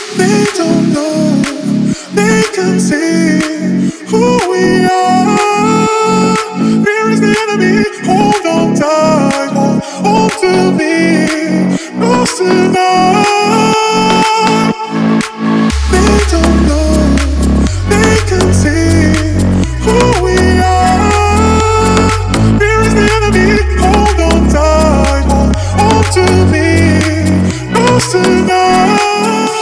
They don't know, they can see who we are. Fear is the enemy. Hold on tight, hold on to me. Close tonight. They don't know, they can see who we are. Fear is the enemy. Hold on tight, hold on to me. Close tonight.